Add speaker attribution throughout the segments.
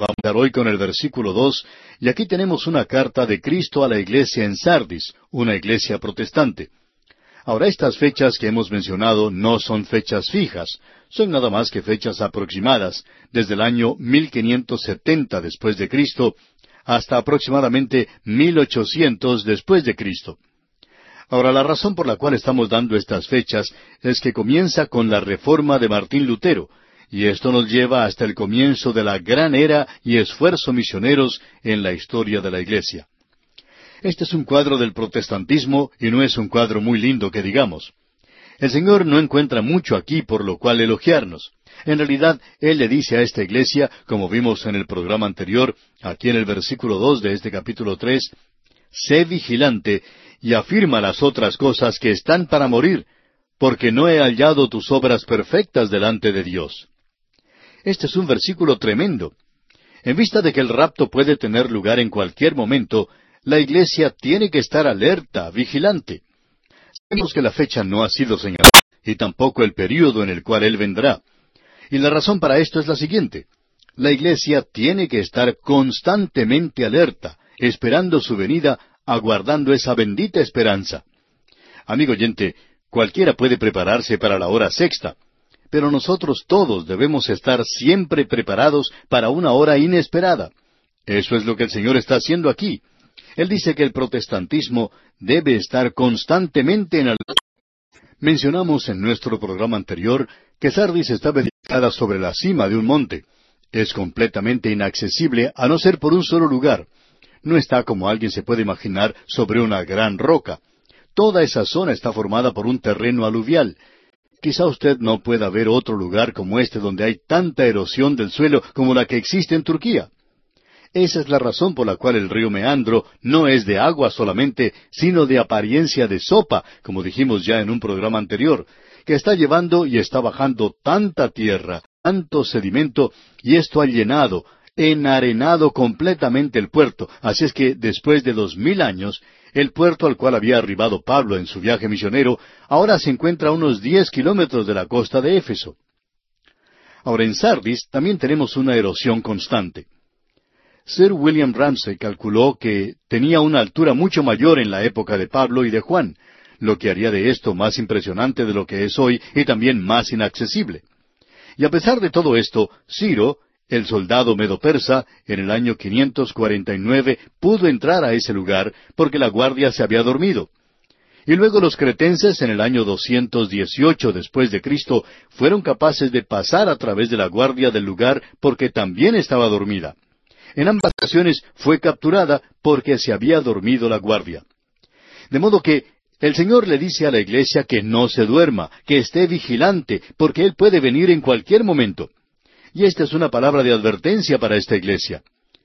Speaker 1: Vamos a ver hoy con el versículo 2, y aquí tenemos una carta de Cristo a la iglesia en Sardis, una iglesia protestante. Ahora, estas fechas que hemos mencionado no son fechas fijas, son nada más que fechas aproximadas, desde el año 1570 después de Cristo hasta aproximadamente 1800 después de Cristo. Ahora, la razón por la cual estamos dando estas fechas es que comienza con la reforma de Martín Lutero, y esto nos lleva hasta el comienzo de la gran era y esfuerzo misioneros en la historia de la Iglesia. Este es un cuadro del protestantismo y no es un cuadro muy lindo que digamos. El Señor no encuentra mucho aquí por lo cual elogiarnos. En realidad, Él le dice a esta iglesia, como vimos en el programa anterior, aquí en el versículo 2 de este capítulo 3, sé vigilante y afirma las otras cosas que están para morir, porque no he hallado tus obras perfectas delante de Dios. Este es un versículo tremendo. En vista de que el rapto puede tener lugar en cualquier momento, la iglesia tiene que estar alerta, vigilante. Sabemos que la fecha no ha sido señalada, y tampoco el período en el cual Él vendrá. Y la razón para esto es la siguiente. La iglesia tiene que estar constantemente alerta, esperando su venida, aguardando esa bendita esperanza. Amigo oyente, cualquiera puede prepararse para la hora sexta, pero nosotros todos debemos estar siempre preparados para una hora inesperada. Eso es lo que el Señor está haciendo aquí. Él dice que el protestantismo debe estar constantemente en alerta. Mencionamos en nuestro programa anterior que Sardis está ubicada sobre la cima de un monte. Es completamente inaccesible a no ser por un solo lugar. No está, como alguien se puede imaginar, sobre una gran roca. Toda esa zona está formada por un terreno aluvial. Quizá usted no pueda ver otro lugar como este donde hay tanta erosión del suelo como la que existe en Turquía. Esa es la razón por la cual el río Meandro no es de agua solamente, sino de apariencia de sopa, como dijimos ya en un programa anterior, que está llevando y está bajando tanta tierra, tanto sedimento, y esto ha llenado, enarenado completamente el puerto. Así es que después de 2000 años, el puerto al cual había arribado Pablo en su viaje misionero, ahora se encuentra a unos 10 kilómetros de la costa de Éfeso. Ahora en Sardis también tenemos una erosión constante. Sir William Ramsay calculó que tenía una altura mucho mayor en la época de Pablo y de Juan, lo que haría de esto más impresionante de lo que es hoy y también más inaccesible. Y a pesar de todo esto, Ciro, el soldado medo-persa, en el año 549 pudo entrar a ese lugar porque la guardia se había dormido. Y luego los cretenses en el año 218 después de Cristo fueron capaces de pasar a través de la guardia del lugar porque también estaba dormida. En ambas ocasiones fue capturada porque se había dormido la guardia. De modo que el Señor le dice a la iglesia que no se duerma, que esté vigilante, porque Él puede venir en cualquier momento. Y esta es una palabra de advertencia para esta iglesia.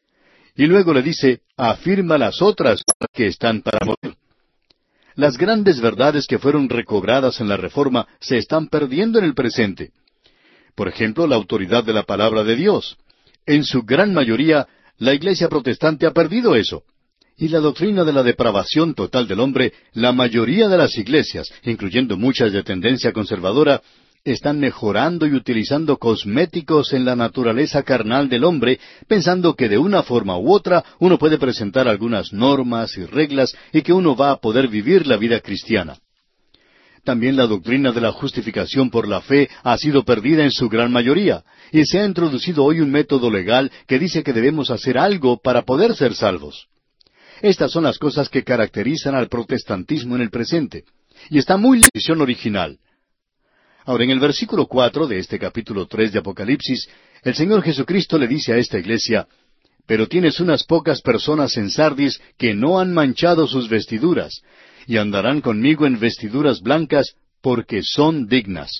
Speaker 1: Y luego le dice, afirma las otras que están para morir. Las grandes verdades que fueron recobradas en la Reforma se están perdiendo en el presente. Por ejemplo, la autoridad de la palabra de Dios. En su gran mayoría, la iglesia protestante ha perdido eso. Y la doctrina de la depravación total del hombre, la mayoría de las iglesias, incluyendo muchas de tendencia conservadora, están mejorando y utilizando cosméticos en la naturaleza carnal del hombre, pensando que de una forma u otra uno puede presentar algunas normas y reglas y que uno va a poder vivir la vida cristiana. También la doctrina de la justificación por la fe ha sido perdida en su gran mayoría, y se ha introducido hoy un método legal que dice que debemos hacer algo para poder ser salvos. Estas son las cosas que caracterizan al protestantismo en el presente, y está muy lejos de la visión original. Ahora, en el versículo 4 de este capítulo 3 de Apocalipsis, el Señor Jesucristo le dice a esta iglesia, pero tienes unas pocas personas en Sardis que no han manchado sus vestiduras, y andarán conmigo en vestiduras blancas, porque son dignas.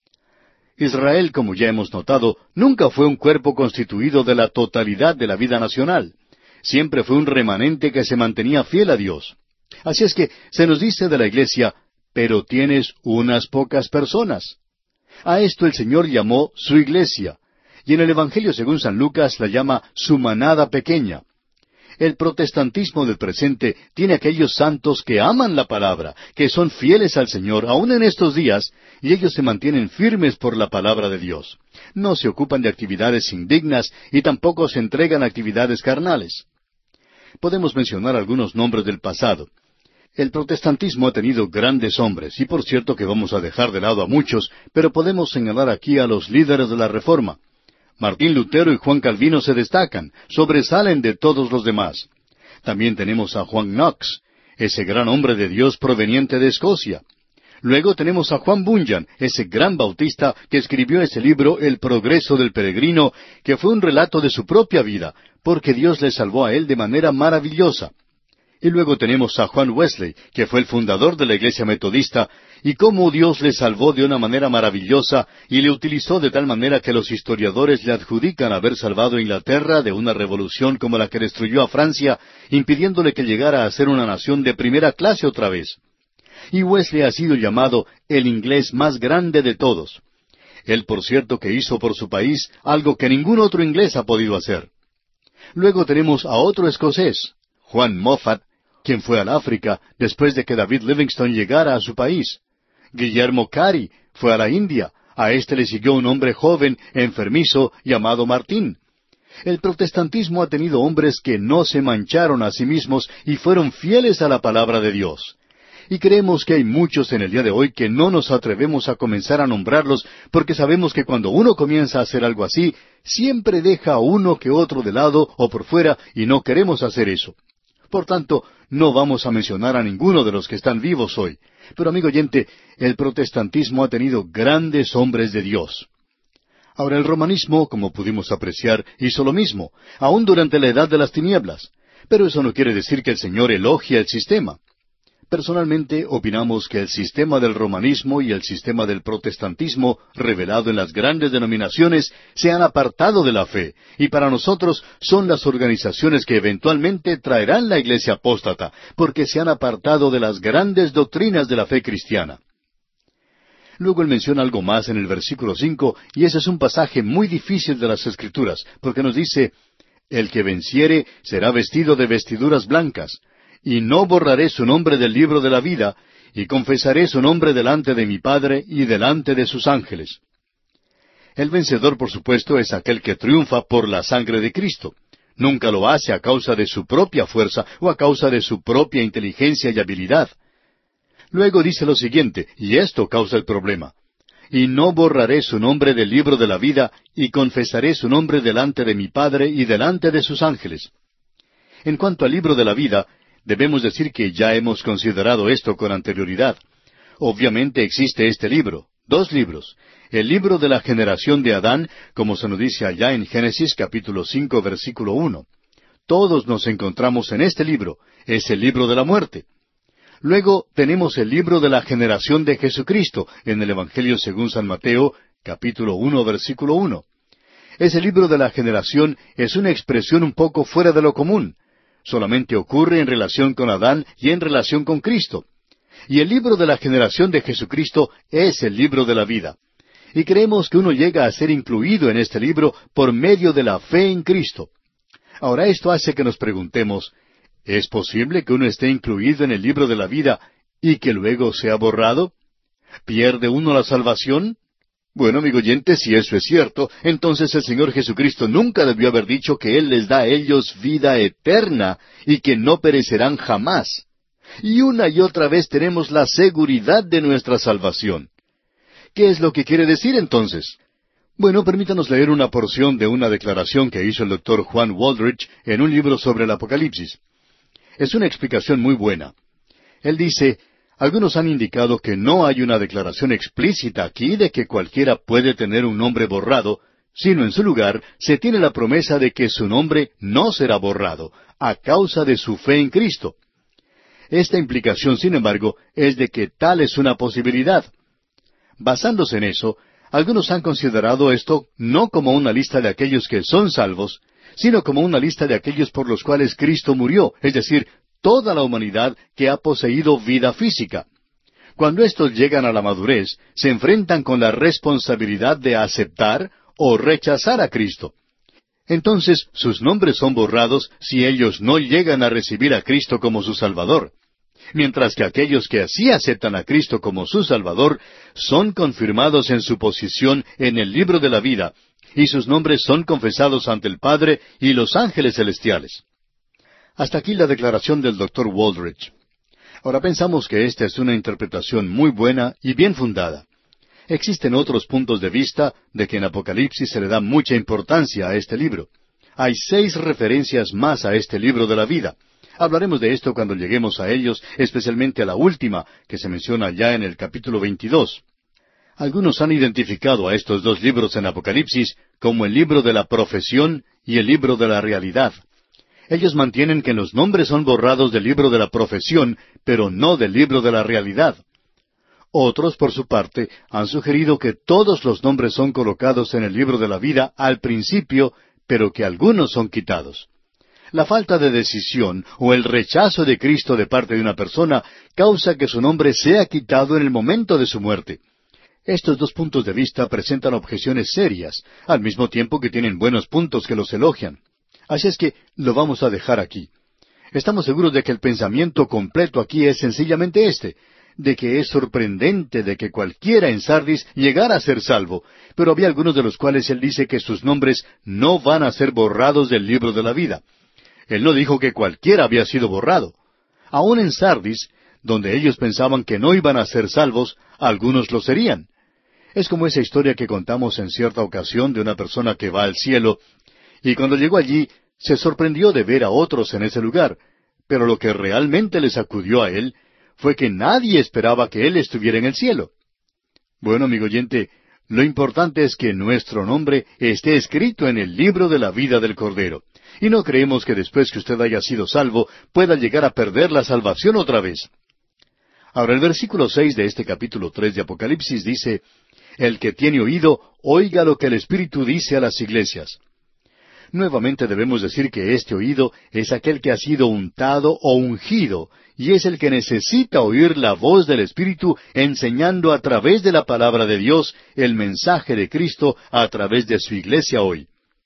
Speaker 1: Israel, como ya hemos notado, nunca fue un cuerpo constituido de la totalidad de la vida nacional. Siempre fue un remanente que se mantenía fiel a Dios. Así es que se nos dice de la iglesia, pero tienes unas pocas personas. A esto el Señor llamó su iglesia, y en el Evangelio según San Lucas la llama su manada pequeña. El protestantismo del presente tiene aquellos santos que aman la palabra, que son fieles al Señor, aun en estos días, y ellos se mantienen firmes por la palabra de Dios. No se ocupan de actividades indignas y tampoco se entregan a actividades carnales. Podemos mencionar algunos nombres del pasado. El protestantismo ha tenido grandes hombres, y por cierto que vamos a dejar de lado a muchos, pero podemos señalar aquí a los líderes de la Reforma. Martín Lutero y Juan Calvino se destacan, sobresalen de todos los demás. También tenemos a Juan Knox, ese gran hombre de Dios proveniente de Escocia. Luego tenemos a Juan Bunyan, ese gran bautista que escribió ese libro El progreso del peregrino, que fue un relato de su propia vida, porque Dios le salvó a él de manera maravillosa. Y luego tenemos a Juan Wesley, que fue el fundador de la Iglesia Metodista, y cómo Dios le salvó de una manera maravillosa y le utilizó de tal manera que los historiadores le adjudican haber salvado a Inglaterra de una revolución como la que destruyó a Francia, impidiéndole que llegara a ser una nación de primera clase otra vez. Y Wesley ha sido llamado el inglés más grande de todos. Él, por cierto, que hizo por su país algo que ningún otro inglés ha podido hacer. Luego tenemos a otro escocés, Juan Moffat, quien fue al África después de que David Livingstone llegara a su país. Guillermo Cary fue a la India. A éste le siguió un hombre joven, enfermizo, llamado Martín. El protestantismo ha tenido hombres que no se mancharon a sí mismos y fueron fieles a la palabra de Dios. Y creemos que hay muchos en el día de hoy que no nos atrevemos a comenzar a nombrarlos porque sabemos que cuando uno comienza a hacer algo así, siempre deja a uno que otro de lado o por fuera y no queremos hacer eso. Por tanto, no vamos a mencionar a ninguno de los que están vivos hoy. Pero, amigo oyente, el protestantismo ha tenido grandes hombres de Dios. Ahora, el romanismo, como pudimos apreciar, hizo lo mismo, aún durante la edad de las tinieblas. Pero eso no quiere decir que el Señor elogie el sistema. Personalmente, opinamos que el sistema del romanismo y el sistema del protestantismo, revelado en las grandes denominaciones, se han apartado de la fe, y para nosotros son las organizaciones que eventualmente traerán la iglesia apóstata, porque se han apartado de las grandes doctrinas de la fe cristiana. Luego él menciona algo más en el versículo 5, y ese es un pasaje muy difícil de las Escrituras, porque nos dice, «El que venciere será vestido de vestiduras blancas, y no borraré su nombre del libro de la vida, y confesaré su nombre delante de mi Padre y delante de sus ángeles». El vencedor, por supuesto, es aquel que triunfa por la sangre de Cristo. Nunca lo hace a causa de su propia fuerza o a causa de su propia inteligencia y habilidad. Luego dice lo siguiente, y esto causa el problema. «Y no borraré su nombre del libro de la vida, y confesaré su nombre delante de mi Padre y delante de sus ángeles». En cuanto al libro de la vida, debemos decir que ya hemos considerado esto con anterioridad. Obviamente existe este libro, 2 libros. El libro de la generación de Adán, como se nos dice allá en Génesis capítulo 5, versículo 1. Todos nos encontramos en este libro, es el libro de la muerte. Luego tenemos el libro de la generación de Jesucristo, en el Evangelio según San Mateo, capítulo 1, versículo 1. Ese libro de la generación es una expresión un poco fuera de lo común. Solamente ocurre en relación con Adán y en relación con Cristo. Y el libro de la generación de Jesucristo es el libro de la vida. Y creemos que uno llega a ser incluido en este libro por medio de la fe en Cristo. Ahora esto hace que nos preguntemos, ¿es posible que uno esté incluido en el libro de la vida y que luego sea borrado? ¿Pierde uno la salvación? Bueno, amigo oyente, si eso es cierto, entonces el Señor Jesucristo nunca debió haber dicho que Él les da a ellos vida eterna y que no perecerán jamás. Y una y otra vez tenemos la seguridad de nuestra salvación. ¿Qué es lo que quiere decir entonces? Bueno, permítanos leer una porción de una declaración que hizo el doctor Juan Waldrich en un libro sobre el Apocalipsis. Es una explicación muy buena. Él dice, algunos han indicado que no hay una declaración explícita aquí de que cualquiera puede tener un nombre borrado, sino en su lugar se tiene la promesa de que su nombre no será borrado, a causa de su fe en Cristo. Esta implicación, sin embargo, es de que tal es una posibilidad. Basándose en eso, algunos han considerado esto no como una lista de aquellos que son salvos, sino como una lista de aquellos por los cuales Cristo murió, es decir, toda la humanidad que ha poseído vida física. Cuando estos llegan a la madurez, se enfrentan con la responsabilidad de aceptar o rechazar a Cristo. entonces sus nombres son borrados si ellos no llegan a recibir a Cristo como su Salvador. Mientras que aquellos que así aceptan a Cristo como su Salvador son confirmados en su posición en el libro de la vida, y sus nombres son confesados ante el Padre y los ángeles celestiales. Hasta aquí la declaración del Dr. Waldrich. Ahora pensamos que esta es una interpretación muy buena y bien fundada. Existen otros puntos de vista de que en Apocalipsis se le da mucha importancia a este libro. Hay 6 referencias más a este libro de la vida. Hablaremos de esto cuando lleguemos a ellos, especialmente a la última, que se menciona ya en el capítulo 22. Algunos han identificado a estos 2 libros en Apocalipsis como el libro de la profesión y el libro de la realidad. Ellos mantienen que los nombres son borrados del libro de la profesión, pero no del libro de la realidad. Otros, por su parte, han sugerido que todos los nombres son colocados en el libro de la vida al principio, pero que algunos son quitados. La falta de decisión o el rechazo de Cristo de parte de una persona causa que su nombre sea quitado en el momento de su muerte. Estos 2 puntos de vista presentan objeciones serias, al mismo tiempo que tienen buenos puntos que los elogian. Así es que lo vamos a dejar aquí. Estamos seguros de que el pensamiento completo aquí es sencillamente este, de que es sorprendente de que cualquiera en Sardis llegara a ser salvo, pero había algunos de los cuales él dice que sus nombres no van a ser borrados del libro de la vida. Él no dijo que cualquiera había sido borrado. Aún en Sardis, donde ellos pensaban que no iban a ser salvos, algunos lo serían. Es como esa historia que contamos en cierta ocasión de una persona que va al cielo, y cuando llegó allí se sorprendió de ver a otros en ese lugar, pero lo que realmente le sacudió a él fue que nadie esperaba que él estuviera en el cielo. Bueno, amigo oyente, lo importante es que nuestro nombre esté escrito en el libro de la vida del Cordero. Y no creemos que después que usted haya sido salvo, pueda llegar a perder la salvación otra vez. Ahora el versículo 6 de este capítulo 3 de Apocalipsis dice, «El que tiene oído, oiga lo que el Espíritu dice a las iglesias». Nuevamente debemos decir que este oído es aquel que ha sido untado o ungido, y es el que necesita oír la voz del Espíritu enseñando a través de la palabra de Dios el mensaje de Cristo a través de su iglesia hoy.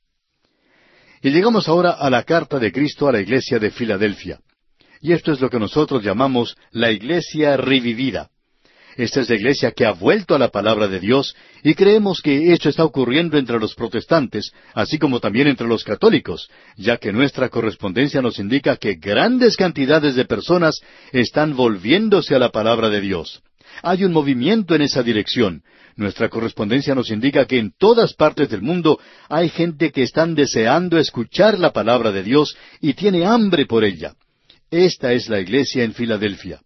Speaker 1: Y llegamos ahora a la carta de Cristo a la iglesia de Filadelfia. Y esto es lo que nosotros llamamos la iglesia revivida. Esta es la iglesia que ha vuelto a la palabra de Dios, y creemos que esto está ocurriendo entre los protestantes, así como también entre los católicos, ya que nuestra correspondencia nos indica que grandes cantidades de personas están volviéndose a la palabra de Dios. Hay un movimiento en esa dirección. Nuestra correspondencia nos indica que en todas partes del mundo hay gente que están deseando escuchar la palabra de Dios y tiene hambre por ella. Esta es la iglesia en Filadelfia.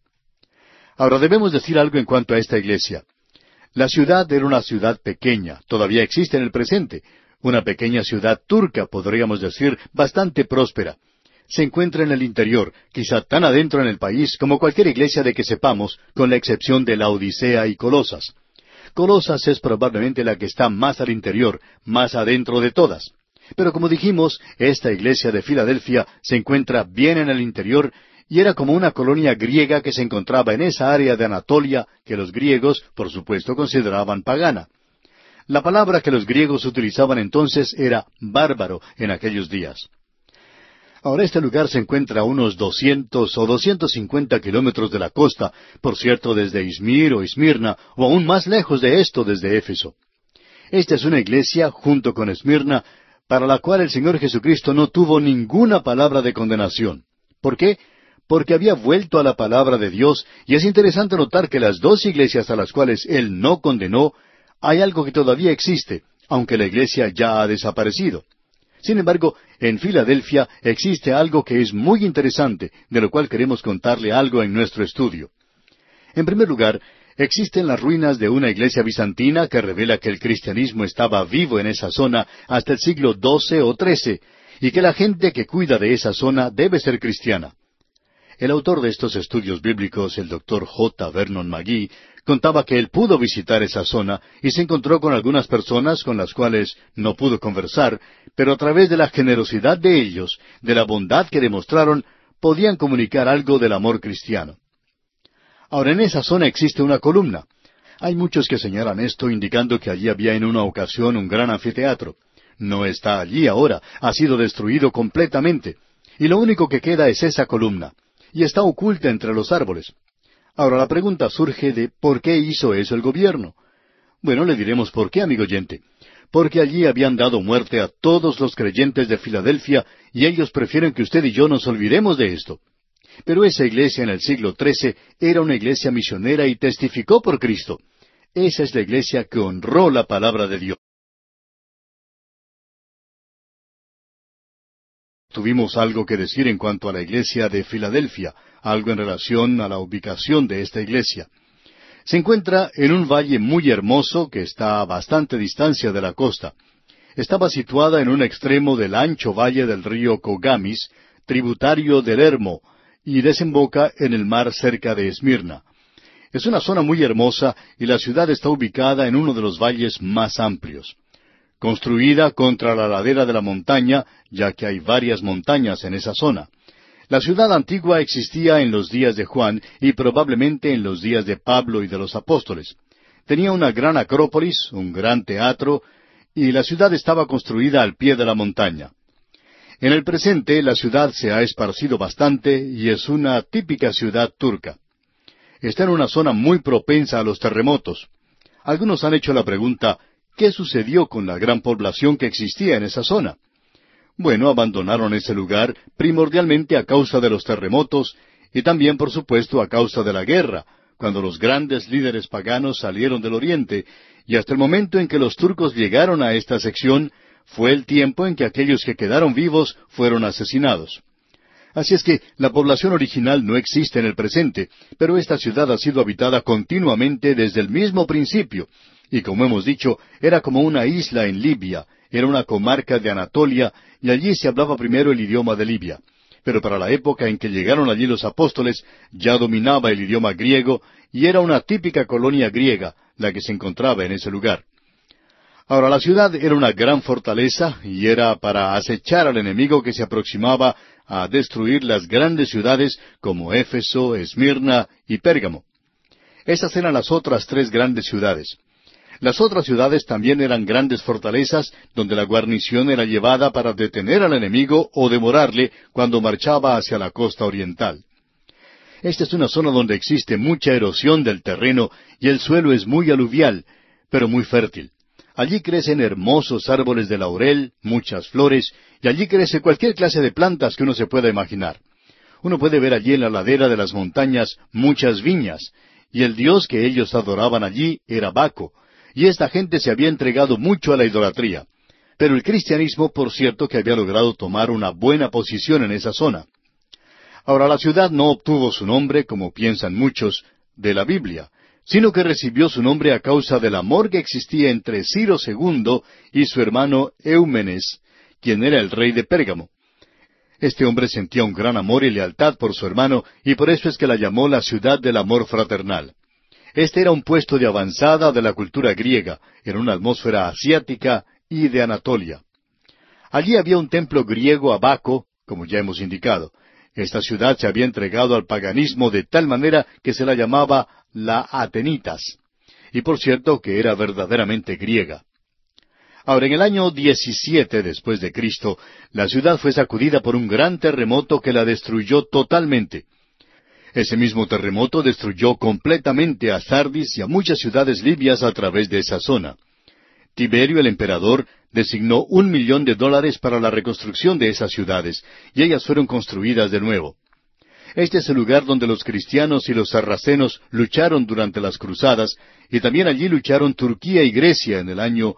Speaker 1: Ahora debemos decir algo en cuanto a esta iglesia. La ciudad era una ciudad pequeña, todavía existe en el presente, una pequeña ciudad turca, podríamos decir, bastante próspera. Se encuentra en el interior, quizá tan adentro en el país como cualquier iglesia de que sepamos, con la excepción de Laodicea y Colosas. Colosas es probablemente la que está más al interior, más adentro de todas. Pero como dijimos, esta iglesia de Filadelfia se encuentra bien en el interior, y era como una colonia griega que se encontraba en esa área de Anatolia que los griegos, por supuesto, consideraban pagana. La palabra que los griegos utilizaban entonces era bárbaro en aquellos días. Ahora este lugar se encuentra a unos 200 o 250 kilómetros de la costa, por cierto desde Izmir o Esmirna, o aún más lejos de esto desde Éfeso. Esta es una iglesia, junto con Esmirna, para la cual el Señor Jesucristo no tuvo ninguna palabra de condenación. ¿Por qué? Porque había vuelto a la palabra de Dios, y es interesante notar que las 2 iglesias a las cuales Él no condenó, hay algo que todavía existe, aunque la iglesia ya ha desaparecido. Sin embargo, en Filadelfia existe algo que es muy interesante, de lo cual queremos contarle algo en nuestro estudio. En primer lugar, existen las ruinas de una iglesia bizantina que revela que el cristianismo estaba vivo en esa zona hasta el siglo XII o XIII, y que la gente que cuida de esa zona debe ser cristiana. El autor de estos estudios bíblicos, el Dr. J. Vernon McGee, contaba que él pudo visitar esa zona y se encontró con algunas personas con las cuales no pudo conversar, pero a través de la generosidad de ellos, de la bondad que demostraron, podían comunicar algo del amor cristiano. Ahora, en esa zona existe una columna. Hay muchos que señalan esto indicando que allí había en una ocasión un gran anfiteatro. No está allí ahora, ha sido destruido completamente. Y lo único que queda es esa columna, y está oculta entre los árboles. Ahora la pregunta surge de ¿por qué hizo eso el gobierno? Bueno, le diremos por qué, amigo oyente. Porque allí habían dado muerte a todos los creyentes de Filadelfia, y ellos prefieren que usted y yo nos olvidemos de esto. Pero esa iglesia en el siglo XIII era una iglesia misionera y testificó por Cristo. Esa es la iglesia que honró la palabra de Dios. Tuvimos algo que decir en cuanto a la iglesia de Filadelfia, algo en relación a la ubicación de esta iglesia. Se encuentra en un valle muy hermoso que está a bastante distancia de la costa. Estaba situada en un extremo del ancho valle del río Cogamis, tributario del Hermo, y desemboca en el mar cerca de Esmirna. Es una zona muy hermosa y la ciudad está ubicada en uno de los valles más amplios. Construida contra la ladera de la montaña, ya que hay varias montañas en esa zona. La ciudad antigua existía en los días de Juan y probablemente en los días de Pablo y de los apóstoles. Tenía una gran acrópolis, un gran teatro, y la ciudad estaba construida al pie de la montaña. En el presente la ciudad se ha esparcido bastante y es una típica ciudad turca. Está en una zona muy propensa a los terremotos. Algunos han hecho la pregunta, ¿qué sucedió con la gran población que existía en esa zona? Bueno, abandonaron ese lugar primordialmente a causa de los terremotos y también, por supuesto, a causa de la guerra, cuando los grandes líderes paganos salieron del oriente, y hasta el momento en que los turcos llegaron a esta sección, fue el tiempo en que aquellos que quedaron vivos fueron asesinados. Así es que la población original no existe en el presente, pero esta ciudad ha sido habitada continuamente desde el mismo principio, y como hemos dicho, era como una isla en Libia, era una comarca de Anatolia, y allí se hablaba primero el idioma de Libia. Pero para la época en que llegaron allí los apóstoles, ya dominaba el idioma griego, y era una típica colonia griega la que se encontraba en ese lugar. Ahora, la ciudad era una gran fortaleza, y era para acechar al enemigo que se aproximaba a destruir las grandes ciudades como Éfeso, Esmirna y Pérgamo. Esas eran las otras tres grandes ciudades. Las otras ciudades también eran grandes fortalezas donde la guarnición era llevada para detener al enemigo o demorarle cuando marchaba hacia la costa oriental. Esta es una zona donde existe mucha erosión del terreno y el suelo es muy aluvial, pero muy fértil. Allí crecen hermosos árboles de laurel, muchas flores, y allí crece cualquier clase de plantas que uno se pueda imaginar. Uno puede ver allí en la ladera de las montañas muchas viñas, y el dios que ellos adoraban allí era Baco, y esta gente se había entregado mucho a la idolatría. Pero el cristianismo, por cierto, que había logrado tomar una buena posición en esa zona. Ahora, la ciudad no obtuvo su nombre, como piensan muchos, de la Biblia, sino que recibió su nombre a causa del amor que existía entre Ciro II y su hermano Eumenes, quien era el rey de Pérgamo. Este hombre sentía un gran amor y lealtad por su hermano, y por eso es que la llamó la ciudad del amor fraternal. Este era un puesto de avanzada de la cultura griega, en una atmósfera asiática y de Anatolia. Allí había un templo griego a Baco, como ya hemos indicado. Esta ciudad se había entregado al paganismo de tal manera que se la llamaba la Atenitas. Y por cierto que era verdaderamente griega. Ahora, en el año 17 después de Cristo, la ciudad fue sacudida por un gran terremoto que la destruyó totalmente. Ese mismo terremoto destruyó completamente a Sardis y a muchas ciudades libias a través de esa zona. Tiberio el emperador designó $1,000,000 para la reconstrucción de esas ciudades, y ellas fueron construidas de nuevo. Este es el lugar donde los cristianos y los sarracenos lucharon durante las cruzadas, y también allí lucharon Turquía y Grecia en el año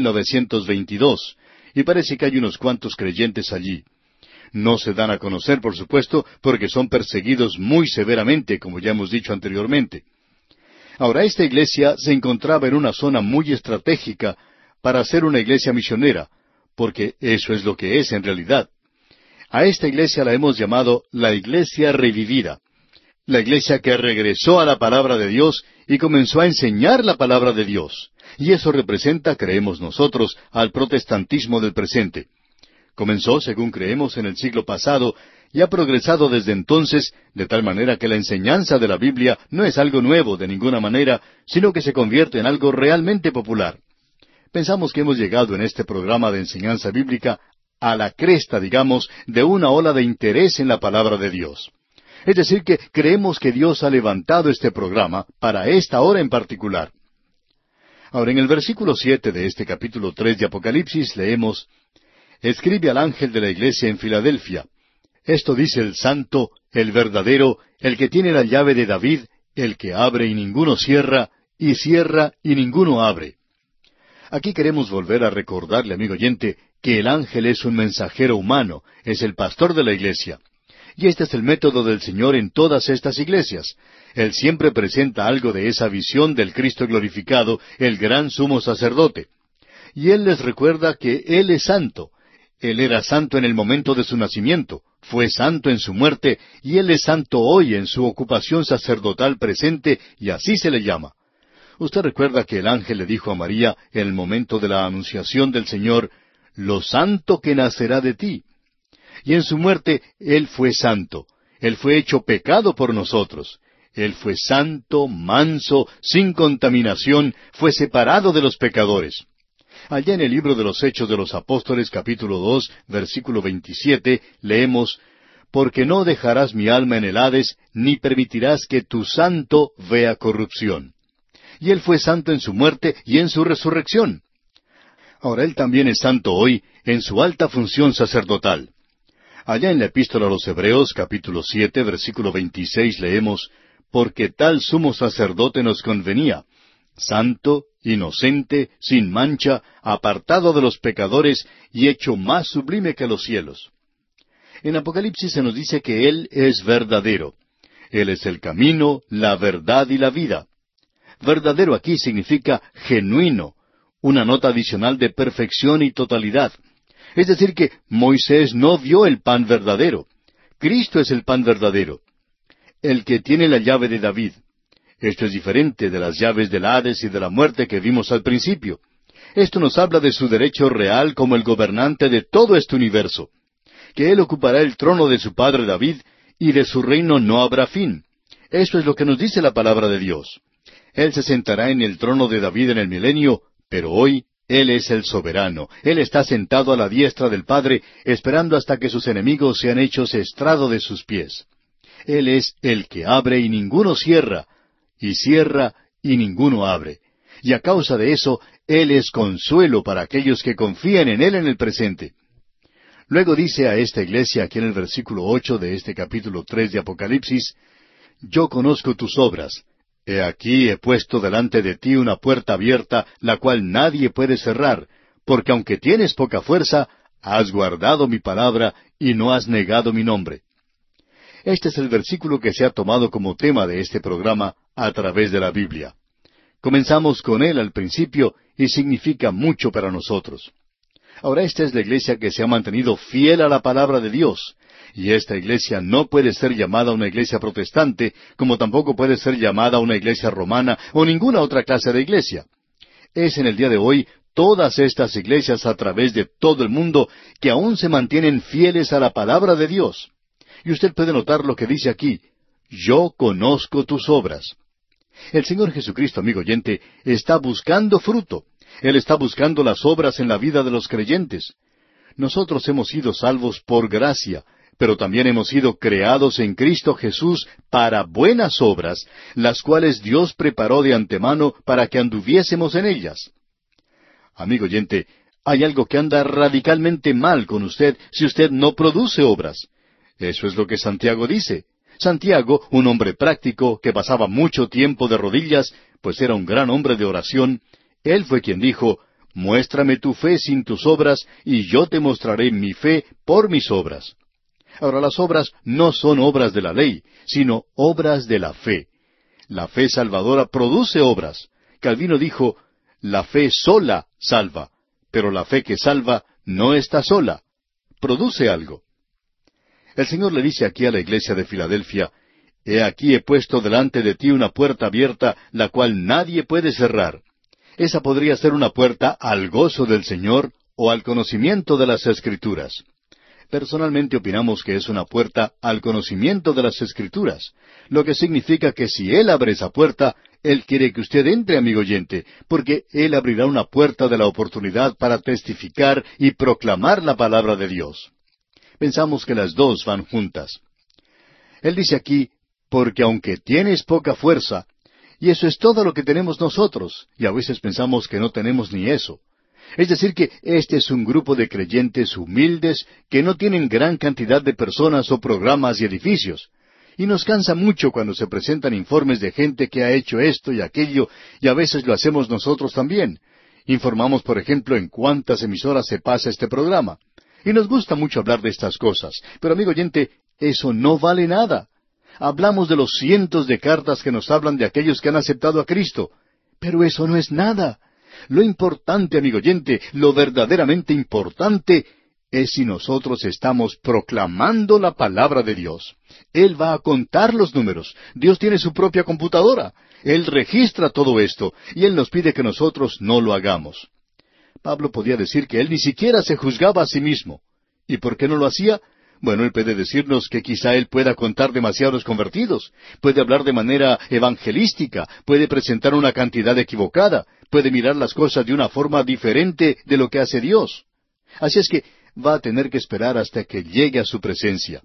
Speaker 1: 1922, y parece que hay unos cuantos creyentes allí. No se dan a conocer, por supuesto, porque son perseguidos muy severamente, como ya hemos dicho anteriormente. Ahora, esta iglesia se encontraba en una zona muy estratégica para ser una iglesia misionera, porque eso es lo que es en realidad. A esta iglesia la hemos llamado la iglesia revivida, la iglesia que regresó a la palabra de Dios y comenzó a enseñar la palabra de Dios. Y eso representa, creemos nosotros, al protestantismo del presente. Comenzó, según creemos, en el siglo pasado y ha progresado desde entonces, de tal manera que la enseñanza de la Biblia no es algo nuevo de ninguna manera, sino que se convierte en algo realmente popular. Pensamos que hemos llegado en este programa de enseñanza bíblica a la cresta, digamos, de una ola de interés en la palabra de Dios. Es decir, que creemos que Dios ha levantado este programa para esta hora en particular. Ahora, en el versículo 7 de este capítulo 3 de Apocalipsis leemos: Escribe al ángel de la iglesia en Filadelfia. Esto dice el santo, el verdadero, el que tiene la llave de David, el que abre y ninguno cierra, y cierra y ninguno abre. Aquí queremos volver a recordarle, amigo oyente, que el ángel es un mensajero humano, es el pastor de la iglesia. Y este es el método del Señor en todas estas iglesias. Él siempre presenta algo de esa visión del Cristo glorificado, el gran sumo sacerdote. Y Él les recuerda que Él es santo. Él era santo en el momento de su nacimiento, fue santo en su muerte, y Él es santo hoy en su ocupación sacerdotal presente, y así se le llama. Usted recuerda que el ángel le dijo a María en el momento de la anunciación del Señor: lo santo que nacerá de ti. Y en su muerte Él fue santo. Él fue hecho pecado por nosotros. Él fue santo, manso, sin contaminación, fue separado de los pecadores. Allá en el libro de los Hechos de los Apóstoles, capítulo 2, versículo 27, leemos: Porque no dejarás mi alma en el Hades, ni permitirás que tu santo vea corrupción. Y Él fue santo en su muerte y en su resurrección. Ahora Él también es santo hoy en su alta función sacerdotal. Allá en la Epístola a los Hebreos, capítulo 7, versículo 26, leemos: Porque tal sumo sacerdote nos convenía, santo, inocente, sin mancha, apartado de los pecadores y hecho más sublime que los cielos. En Apocalipsis se nos dice que Él es verdadero. Él es el camino, la verdad y la vida. Verdadero aquí significa genuino, una nota adicional de perfección y totalidad. Es decir, que Moisés no vio el pan verdadero. Cristo es el pan verdadero. El que tiene la llave de David. Esto es diferente de las llaves del Hades y de la muerte que vimos al principio. Esto nos habla de su derecho real como el gobernante de todo este universo. Que Él ocupará el trono de su padre David, y de su reino no habrá fin. Esto es lo que nos dice la palabra de Dios. Él se sentará en el trono de David en el milenio, pero hoy Él es el soberano. Él está sentado a la diestra del Padre, esperando hasta que sus enemigos sean hechos estrado de sus pies. Él es el que abre y ninguno cierra, y cierra y ninguno abre. Y a causa de eso, Él es consuelo para aquellos que confían en Él en el presente. Luego dice a esta iglesia aquí en el versículo 8 de este capítulo 3 de Apocalipsis: Yo conozco tus obras. He aquí he puesto delante de ti una puerta abierta, la cual nadie puede cerrar, porque aunque tienes poca fuerza, has guardado mi palabra y no has negado mi nombre. Este es el versículo que se ha tomado como tema de este programa a través de la Biblia. Comenzamos con él al principio y significa mucho para nosotros. Ahora esta es la iglesia que se ha mantenido fiel a la palabra de Dios. Y esta iglesia no puede ser llamada una iglesia protestante, como tampoco puede ser llamada una iglesia romana o ninguna otra clase de iglesia. Es en el día de hoy todas estas iglesias a través de todo el mundo que aún se mantienen fieles a la palabra de Dios. Y usted puede notar lo que dice aquí: Yo conozco tus obras. El Señor Jesucristo, amigo oyente, está buscando fruto. Él está buscando las obras en la vida de los creyentes. Nosotros hemos sido salvos por gracia, pero también hemos sido creados en Cristo Jesús para buenas obras, las cuales Dios preparó de antemano para que anduviésemos en ellas. Amigo oyente, hay algo que anda radicalmente mal con usted si usted no produce obras. Eso es lo que Santiago dice. Santiago, un hombre práctico que pasaba mucho tiempo de rodillas, pues era un gran hombre de oración, él fue quien dijo: Muéstrame tu fe sin tus obras, y yo te mostraré mi fe por mis obras. Ahora, las obras no son obras de la ley, sino obras de la fe. La fe salvadora produce obras. Calvino dijo: La fe sola salva, pero la fe que salva no está sola. Produce algo. El Señor le dice aquí a la iglesia de Filadelfia: He aquí he puesto delante de ti una puerta abierta, la cual nadie puede cerrar. Esa podría ser una puerta al gozo del Señor o al conocimiento de las Escrituras. Personalmente opinamos que es una puerta al conocimiento de las Escrituras, lo que significa que si Él abre esa puerta, Él quiere que usted entre, amigo oyente, porque Él abrirá una puerta de la oportunidad para testificar y proclamar la palabra de Dios. Pensamos que las dos van juntas. Él dice aquí, porque aunque tienes poca fuerza, y eso es todo lo que tenemos nosotros, y a veces pensamos que no tenemos ni eso. Es decir, que este es un grupo de creyentes humildes que no tienen gran cantidad de personas o programas y edificios. Y nos cansa mucho cuando se presentan informes de gente que ha hecho esto y aquello, y a veces lo hacemos nosotros también. Informamos, por ejemplo, en cuántas emisoras se pasa este programa. Y nos gusta mucho hablar de estas cosas. Pero, amigo oyente, eso no vale nada. Hablamos de los cientos de cartas que nos hablan de aquellos que han aceptado a Cristo. Pero eso no es nada. Lo importante, amigo oyente, lo verdaderamente importante, es si nosotros estamos proclamando la palabra de Dios. Él va a contar los números. Dios tiene su propia computadora. Él registra todo esto, y Él nos pide que nosotros no lo hagamos. Pablo podía decir que él ni siquiera se juzgaba a sí mismo. ¿Y por qué no lo hacía? Bueno, él puede decirnos que quizá él pueda contar demasiados convertidos, puede hablar de manera evangelística, puede presentar una cantidad equivocada, puede mirar las cosas de una forma diferente de lo que hace Dios. Así es que va a tener que esperar hasta que llegue a su presencia.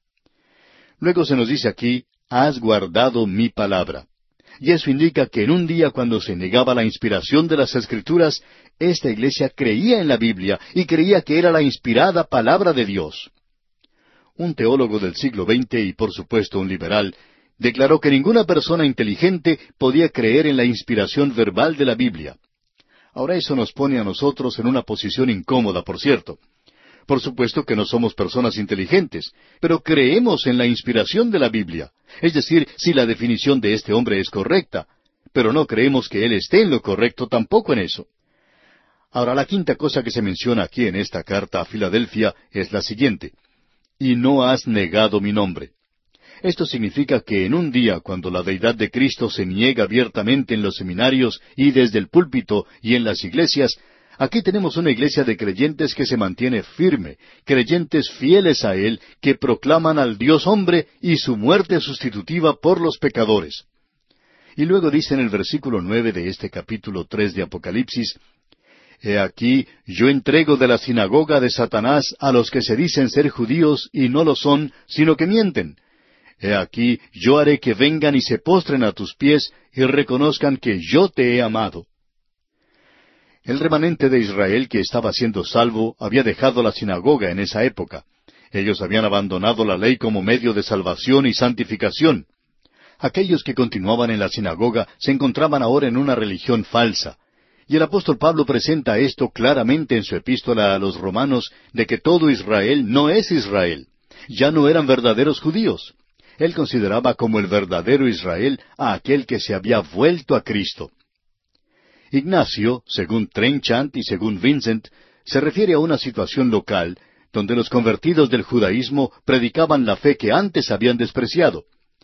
Speaker 1: Luego se nos dice aquí, has guardado mi palabra. Y eso indica que en un día cuando se negaba la inspiración de las Escrituras, esta iglesia creía en la Biblia y creía que era la inspirada palabra de Dios. Un teólogo del siglo XX y por supuesto un liberal, declaró que ninguna persona inteligente podía creer en la inspiración verbal de la Biblia. Ahora eso nos pone a nosotros en una posición incómoda, por cierto. Por supuesto que no somos personas inteligentes, pero creemos en la inspiración de la Biblia, es decir, si la definición de este hombre es correcta, pero no creemos que él esté en lo correcto tampoco en eso. Ahora, la quinta cosa que se menciona aquí en esta carta a Filadelfia es la siguiente: y no has negado mi nombre. Esto significa que en un día cuando la deidad de Cristo se niega abiertamente en los seminarios y desde el púlpito y en las iglesias, aquí tenemos una iglesia de creyentes que se mantiene firme, creyentes fieles a Él, que proclaman al Dios hombre y su muerte sustitutiva por los pecadores. Y luego dice en el versículo 9 de este capítulo 3 de Apocalipsis, He aquí, yo entrego de la sinagoga de Satanás a los que se dicen ser judíos y no lo son, sino que mienten. He aquí, yo haré que vengan y se postren a tus pies y reconozcan que yo te he amado. El remanente de Israel que estaba siendo salvo había dejado la sinagoga en esa época. Ellos habían abandonado la ley como medio de salvación y santificación. Aquellos que continuaban en la sinagoga se encontraban ahora en una religión falsa. Y el apóstol Pablo presenta esto claramente en su epístola a los romanos, de que todo Israel no es Israel. Ya no eran verdaderos judíos. Él consideraba como el verdadero Israel a aquel que se había vuelto a Cristo. Ignacio, según Trenchant y según Vincent, se refiere a una situación local, donde los convertidos del judaísmo predicaban la fe que antes habían despreciado.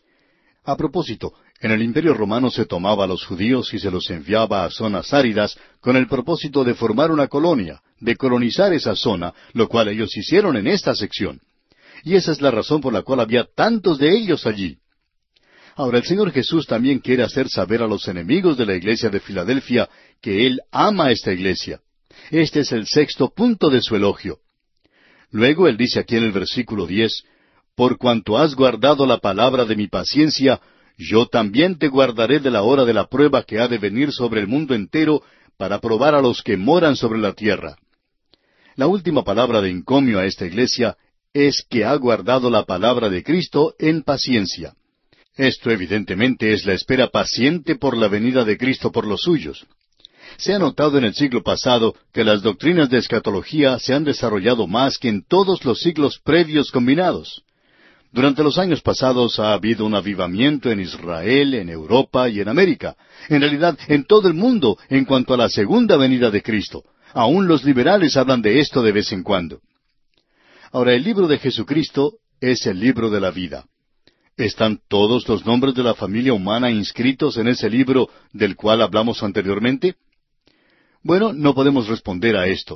Speaker 1: A propósito, en el Imperio Romano se tomaba a los judíos y se los enviaba a zonas áridas con el propósito de formar una colonia, de colonizar esa zona, lo cual ellos hicieron en esta sección. Y esa es la razón por la cual había tantos de ellos allí. Ahora, el Señor Jesús también quiere hacer saber a los enemigos de la iglesia de Filadelfia que Él ama a esta iglesia. Este es el sexto punto de su elogio. Luego Él dice aquí en el versículo 10, Por cuanto has guardado la palabra de mi paciencia, yo también te guardaré de la hora de la prueba que ha de venir sobre el mundo entero para probar a los que moran sobre la tierra. La última palabra de encomio a esta iglesia es que ha guardado la palabra de Cristo en paciencia. Esto evidentemente es la espera paciente por la venida de Cristo por los suyos. Se ha notado en el siglo pasado que las doctrinas de escatología se han desarrollado más que en todos los siglos previos combinados. Durante los años pasados ha habido un avivamiento en Israel, en Europa y en América, en realidad en todo el mundo en cuanto a la segunda venida de Cristo. Aún los liberales hablan de esto de vez en cuando. Ahora, el libro de Jesucristo es el libro de la vida. ¿Están todos los nombres de la familia humana inscritos en ese libro del cual hablamos anteriormente? Bueno, no podemos responder a esto,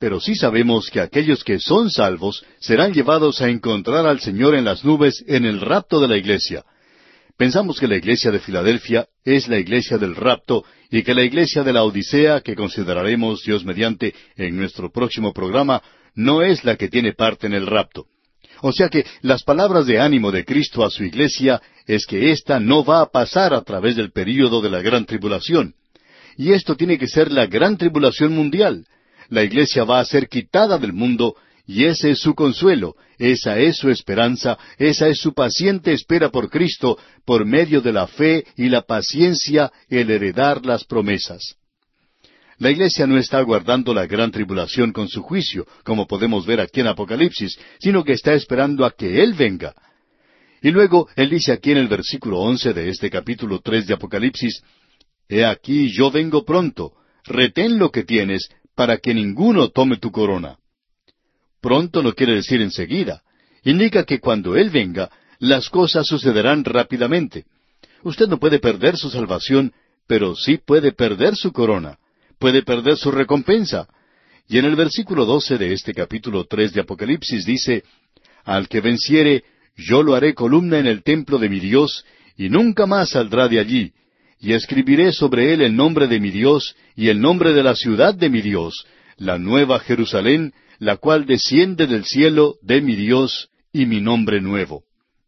Speaker 1: pero sí sabemos que aquellos que son salvos serán llevados a encontrar al Señor en las nubes en el rapto de la iglesia. Pensamos que la iglesia de Filadelfia es la iglesia del rapto y que la iglesia de la Odisea, que consideraremos Dios mediante en nuestro próximo programa, no es la que tiene parte en el rapto. O sea que las palabras de ánimo de Cristo a su iglesia es que ésta no va a pasar a través del período de la gran tribulación. Y esto tiene que ser la gran tribulación mundial. La iglesia va a ser quitada del mundo, y ese es su consuelo, esa es su esperanza, esa es su paciente espera por Cristo, por medio de la fe y la paciencia, el heredar las promesas. La iglesia no está aguardando la gran tribulación con su juicio, como podemos ver aquí en Apocalipsis, sino que está esperando a que Él venga. Y luego, Él dice aquí en el versículo 11 de este capítulo 3 de Apocalipsis, «He aquí yo vengo pronto, retén lo que tienes, para que ninguno tome tu corona». Pronto no quiere decir enseguida. Indica que cuando Él venga, las cosas sucederán rápidamente. Usted no puede perder su salvación, pero sí puede perder su corona. Puede perder su recompensa. Y en el versículo 12 de este capítulo 3 de Apocalipsis dice, «Al que venciere, yo lo haré columna en el templo de mi Dios, y nunca más saldrá de allí. Y escribiré sobre él el nombre de mi Dios, y el nombre de la ciudad de mi Dios, la nueva Jerusalén, la cual desciende del cielo de mi Dios, y mi nombre nuevo».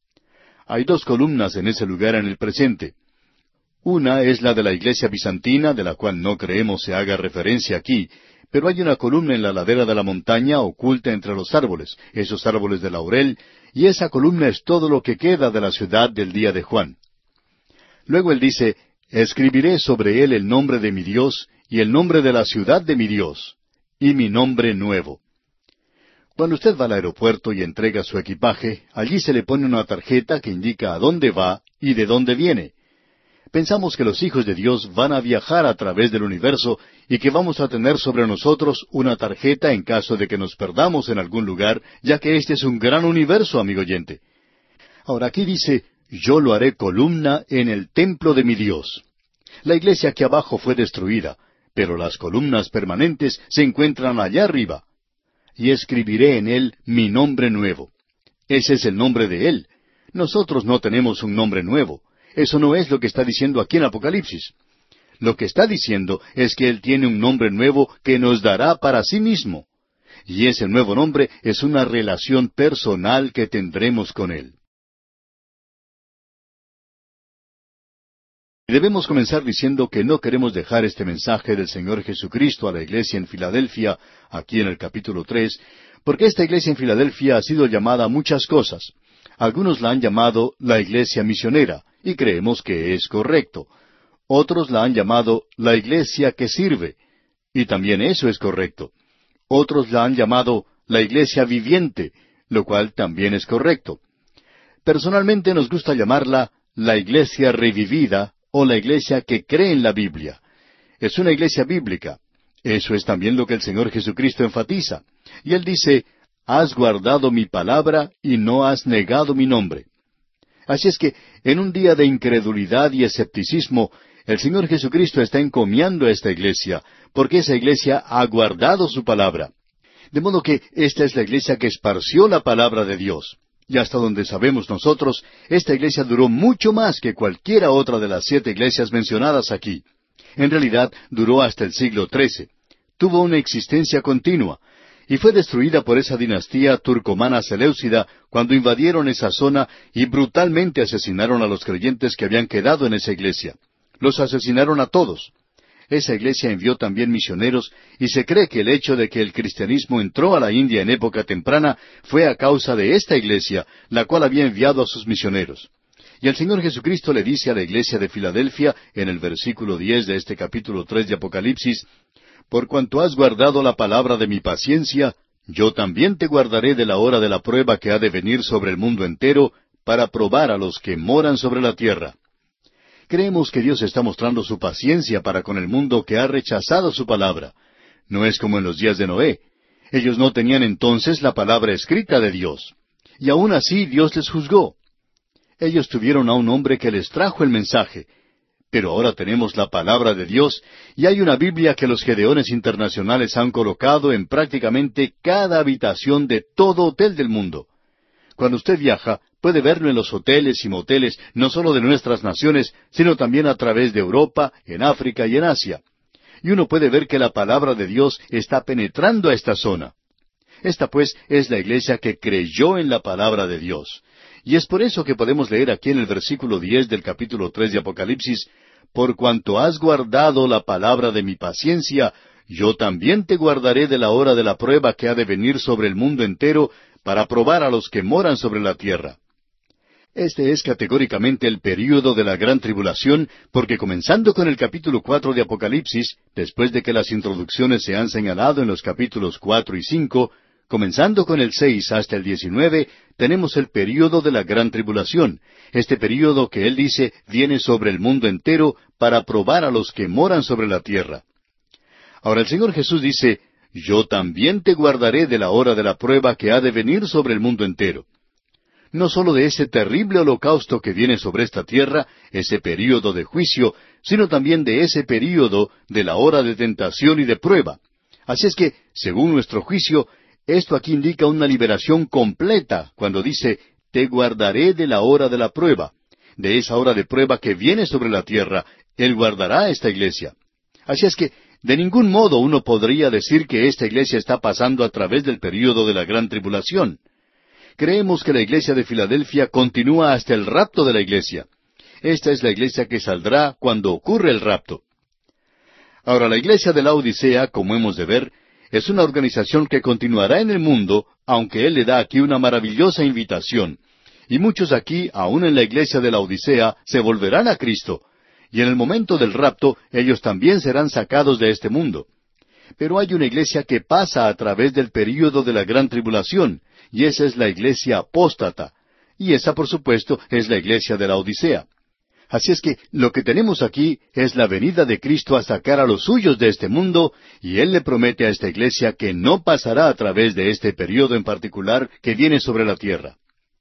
Speaker 1: Hay dos columnas en ese lugar en el presente. Una es la de la iglesia bizantina, de la cual no creemos se haga referencia aquí, pero hay una columna en la ladera de la montaña oculta entre los árboles, esos árboles de laurel, y esa columna es todo lo que queda de la ciudad del día de Juan. Luego él dice, «Escribiré sobre él el nombre de mi Dios, y el nombre de la ciudad de mi Dios, y mi nombre nuevo». Cuando usted va al aeropuerto y entrega su equipaje, allí se le pone una tarjeta que indica a dónde va y de dónde viene. Pensamos que los hijos de Dios van a viajar a través del universo y que vamos a tener sobre nosotros una tarjeta en caso de que nos perdamos en algún lugar, ya que este es un gran universo, amigo oyente. Ahora aquí dice, «Yo lo haré columna en el templo de mi Dios». La iglesia aquí abajo fue destruida, pero las columnas permanentes se encuentran allá arriba. «Y escribiré en él mi nombre nuevo». Ese es el nombre de Él. Nosotros no tenemos un nombre nuevo. Eso no es lo que está diciendo aquí en Apocalipsis. Lo que está diciendo es que Él tiene un nombre nuevo que nos dará para sí mismo. Y ese nuevo nombre es una relación personal que tendremos con Él. Debemos comenzar diciendo que no queremos dejar este mensaje del Señor Jesucristo a la iglesia en Filadelfia, aquí en el capítulo 3, porque esta iglesia en Filadelfia ha sido llamada a muchas cosas. Algunos la han llamado la iglesia misionera, y creemos que es correcto. Otros la han llamado la iglesia que sirve, y también eso es correcto. Otros la han llamado la iglesia viviente, lo cual también es correcto. Personalmente nos gusta llamarla la iglesia revivida, o la iglesia que cree en la Biblia. Es una iglesia bíblica. Eso es también lo que el Señor Jesucristo enfatiza. Y Él dice, «Has guardado mi palabra y no has negado mi nombre». Así es que, en un día de incredulidad y escepticismo, el Señor Jesucristo está encomiando a esta iglesia, porque esa iglesia ha guardado su palabra. De modo que esta es la iglesia que esparció la palabra de Dios. Y hasta donde sabemos nosotros, esta iglesia duró mucho más que cualquiera otra de las 7 iglesias mencionadas aquí. En realidad, duró hasta el siglo XIII. Tuvo una existencia continua, y fue destruida por esa dinastía turcomana seleucida cuando invadieron esa zona y brutalmente asesinaron a los creyentes que habían quedado en esa iglesia. Los asesinaron a todos. Esa iglesia envió también misioneros, y se cree que el hecho de que el cristianismo entró a la India en época temprana fue a causa de esta iglesia, la cual había enviado a sus misioneros. Y el Señor Jesucristo le dice a la iglesia de Filadelfia, en el versículo 10 de este capítulo 3 de Apocalipsis, «Por cuanto has guardado la palabra de mi paciencia, yo también te guardaré de la hora de la prueba que ha de venir sobre el mundo entero, para probar a los que moran sobre la tierra». Creemos que Dios está mostrando su paciencia para con el mundo que ha rechazado su palabra. No es como en los días de Noé. Ellos no tenían entonces la palabra escrita de Dios. Y aún así Dios les juzgó. Ellos tuvieron a un hombre que les trajo el mensaje, Pero ahora tenemos la palabra de Dios y hay una Biblia que los Gedeones internacionales han colocado en prácticamente cada habitación de todo hotel del mundo. Cuando usted viaja, puede verlo en los hoteles y moteles, no solo de nuestras naciones, sino también a través de Europa, en África y en Asia. Y uno puede ver que la palabra de Dios está penetrando a esta zona. Esta pues es la iglesia que creyó en la palabra de Dios. Y es por eso que podemos leer aquí en el versículo 10 del capítulo 3 de Apocalipsis: por cuanto has guardado la palabra de mi paciencia, yo también te guardaré de la hora de la prueba que ha de venir sobre el mundo entero, para probar a los que moran sobre la tierra. Este es categóricamente el período de la gran tribulación, porque comenzando con el capítulo 4 de Apocalipsis, después de que las introducciones se han señalado en los capítulos 4 y 5, comenzando con el 6 hasta el 19, tenemos el período de la gran tribulación, este período que él dice viene sobre el mundo entero para probar a los que moran sobre la tierra. Ahora el Señor Jesús dice: yo también te guardaré de la hora de la prueba que ha de venir sobre el mundo entero. No solo de ese terrible holocausto que viene sobre esta tierra, ese período de juicio, sino también de ese período de la hora de tentación y de prueba. Así es que, según nuestro juicio, esto aquí indica una liberación completa cuando dice: te guardaré de la hora de la prueba. De esa hora de prueba que viene sobre la tierra, Él guardará a esta iglesia. Así es que, de ningún modo uno podría decir que esta iglesia está pasando a través del período de la gran tribulación. Creemos que la iglesia de Filadelfia continúa hasta el rapto de la iglesia. Esta es la iglesia que saldrá cuando ocurre el rapto. Ahora, la iglesia de la Odisea, como hemos de ver, es una organización que continuará en el mundo, aunque Él le da aquí una maravillosa invitación. Y muchos aquí, aún en la iglesia de la Odisea, se volverán a Cristo. Y en el momento del rapto, ellos también serán sacados de este mundo. Pero hay una iglesia que pasa a través del período de la gran tribulación, y esa es la iglesia apóstata. Y esa, por supuesto, es la iglesia de la Odisea. Así es que lo que tenemos aquí es la venida de Cristo a sacar a los suyos de este mundo, y Él le promete a esta iglesia que no pasará a través de este período en particular que viene sobre la tierra.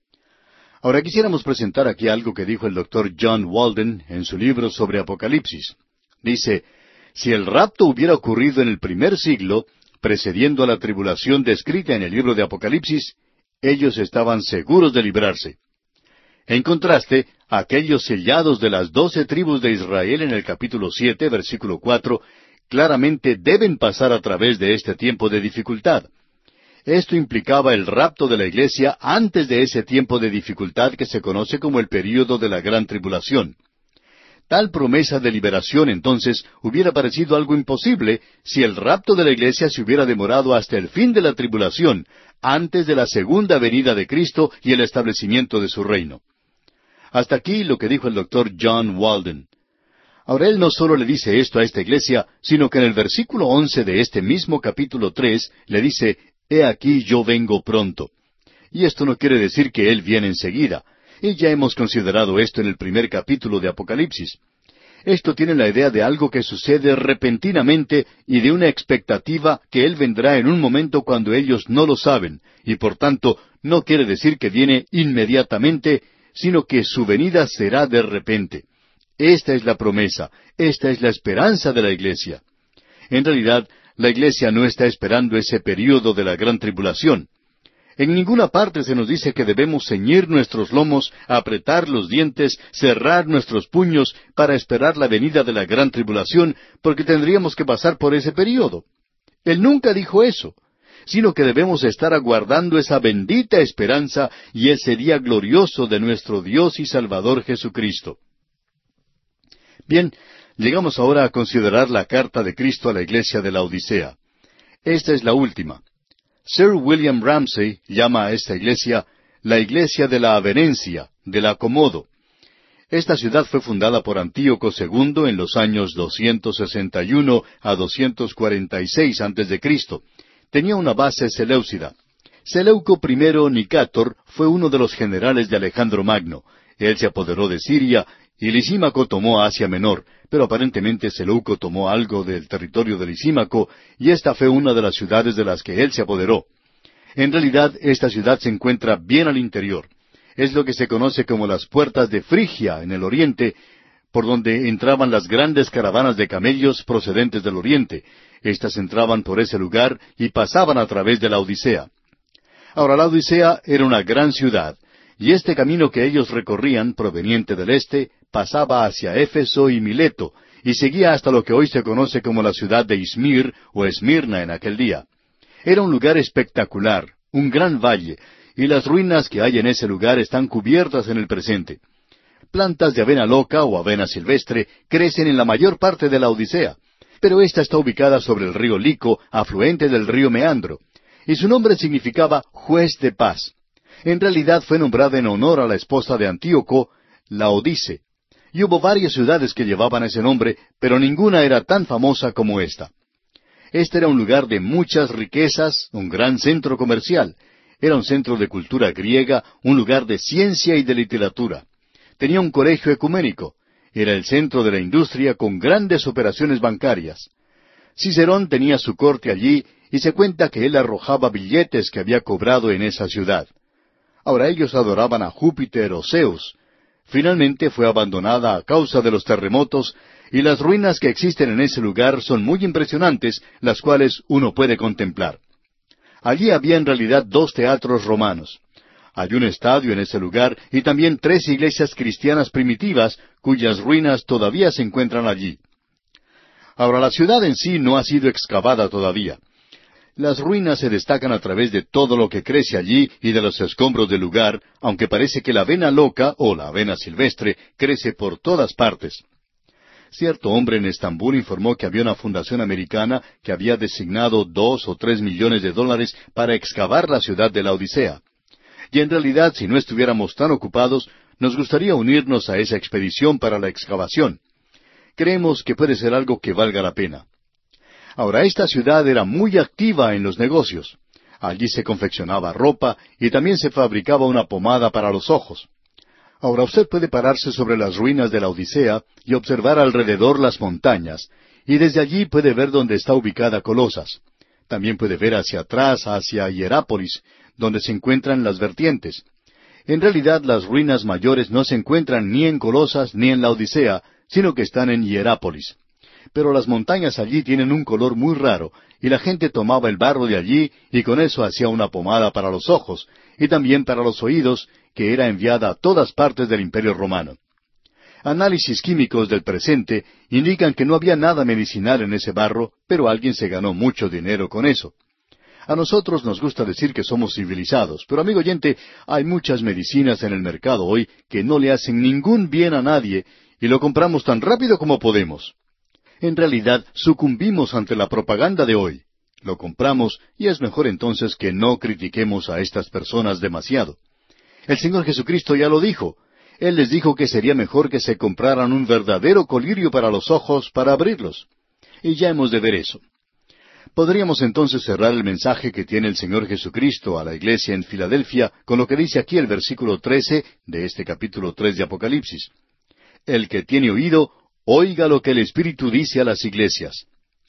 Speaker 1: Ahora quisiéramos presentar aquí algo que dijo el Dr. John Walden en su libro sobre Apocalipsis. Dice: si el rapto hubiera ocurrido en el primer siglo, precediendo a la tribulación descrita en el libro de Apocalipsis, ellos estaban seguros de librarse. En contraste, aquellos sellados de las 12 tribus de Israel en el capítulo 7, versículo 4, claramente deben pasar a través de este tiempo de dificultad. Esto implicaba el rapto de la iglesia antes de ese tiempo de dificultad que se conoce como el período de la gran tribulación. Tal promesa de liberación, entonces, hubiera parecido algo imposible si el rapto de la iglesia se hubiera demorado hasta el fin de la tribulación, antes de la segunda venida de Cristo y el establecimiento de su reino. Hasta aquí lo que dijo el Dr. John Walden. Ahora él no solo le dice esto a esta iglesia, sino que en el versículo 11 de este mismo capítulo 3 le dice: he aquí yo vengo pronto. Y esto no quiere decir que Él viene enseguida. Y ya hemos considerado esto en el primer capítulo de Apocalipsis. Esto tiene la idea de algo que sucede repentinamente y de una expectativa que Él vendrá en un momento cuando ellos no lo saben, y por tanto no quiere decir que viene inmediatamente, sino que su venida será de repente. Esta es la promesa, esta es la esperanza de la iglesia. En realidad, la iglesia no está esperando ese período de la gran tribulación. En ninguna parte se nos dice que debemos ceñir nuestros lomos, apretar los dientes, cerrar nuestros puños para esperar la venida de la gran tribulación, porque tendríamos que pasar por ese período. Él nunca dijo eso, sino que debemos estar aguardando esa bendita esperanza y ese día glorioso de nuestro Dios y Salvador Jesucristo. Bien, llegamos ahora a considerar la carta de Cristo a la iglesia de la Odisea. Esta es la última. Sir William Ramsay llama a esta iglesia la iglesia de la averencia, del acomodo. Esta ciudad fue fundada por Antíoco II en los años 261 a 246 a.C. Tenía una base seleucida. Seleuco I Nicátor fue uno de los generales de Alejandro Magno. Él se apoderó de Siria y Lisímaco tomó Asia Menor, pero aparentemente Seleuco tomó algo del territorio de Lisímaco, y esta fue una de las ciudades de las que él se apoderó. En realidad, esta ciudad se encuentra bien al interior. Es lo que se conoce como las puertas de Frigia en el oriente, por donde entraban las grandes caravanas de camellos procedentes del oriente. Estas entraban por ese lugar y pasaban a través de la Odisea. Ahora, la Odisea era una gran ciudad, y este camino que ellos recorrían, proveniente del este, pasaba hacia Éfeso y Mileto, y seguía hasta lo que hoy se conoce como la ciudad de Izmir o Esmirna en aquel día. Era un lugar espectacular, un gran valle, y las ruinas que hay en ese lugar están cubiertas en el presente. Plantas de avena loca o avena silvestre crecen en la mayor parte de la Odisea, pero esta está ubicada sobre el río Lico, afluente del río Meandro, y su nombre significaba juez de paz. En realidad fue nombrada en honor a la esposa de Antíoco, Laodice, y hubo varias ciudades que llevaban ese nombre, pero ninguna era tan famosa como esta. Este era un lugar de muchas riquezas, un gran centro comercial. Era un centro de cultura griega, un lugar de ciencia y de literatura. Tenía un colegio ecuménico. Era el centro de la industria con grandes operaciones bancarias. Cicerón tenía su corte allí y se cuenta que él arrojaba billetes que había cobrado en esa ciudad. Ahora ellos adoraban a Júpiter o Zeus. Finalmente fue abandonada a causa de los terremotos, y las ruinas que existen en ese lugar son muy impresionantes, las cuales uno puede contemplar. Allí había en realidad 2 teatros romanos. Hay un estadio en ese lugar y también 3 iglesias cristianas primitivas, cuyas ruinas todavía se encuentran allí. Ahora, la ciudad en sí no ha sido excavada todavía. Las ruinas se destacan a través de todo lo que crece allí y de los escombros del lugar, aunque parece que la avena loca o la avena silvestre crece por todas partes. Cierto hombre en Estambul informó que había una fundación americana que había designado 2 o 3 millones de dólares para excavar la ciudad de la Odisea. Y en realidad, si no estuviéramos tan ocupados, nos gustaría unirnos a esa expedición para la excavación. Creemos que puede ser algo que valga la pena. Ahora, esta ciudad era muy activa en los negocios. Allí se confeccionaba ropa y también se fabricaba una pomada para los ojos. Ahora usted puede pararse sobre las ruinas de la Odisea y observar alrededor las montañas, y desde allí puede ver dónde está ubicada Colosas. También puede ver hacia atrás, hacia Hierápolis, donde se encuentran las vertientes. En realidad las ruinas mayores no se encuentran ni en Colosas ni en la Odisea, sino que están en Hierápolis. Pero las montañas allí tienen un color muy raro, y la gente tomaba el barro de allí y con eso hacía una pomada para los ojos, y también para los oídos, que era enviada a todas partes del Imperio Romano. Análisis químicos del presente indican que no había nada medicinal en ese barro, pero alguien se ganó mucho dinero con eso. A nosotros nos gusta decir que somos civilizados, pero amigo oyente, hay muchas medicinas en el mercado hoy que no le hacen ningún bien a nadie, y lo compramos tan rápido como podemos. En realidad, sucumbimos ante la propaganda de hoy. Lo compramos y es mejor entonces que no critiquemos a estas personas demasiado. El Señor Jesucristo ya lo dijo. Él les dijo que sería mejor que se compraran un verdadero colirio para los ojos para abrirlos. Y ya hemos de ver eso. Podríamos entonces cerrar el mensaje que tiene el Señor Jesucristo a la iglesia en Filadelfia con lo que dice aquí el versículo 13 de este capítulo 3 de Apocalipsis. El que tiene oído, oiga lo que el Espíritu dice a las iglesias.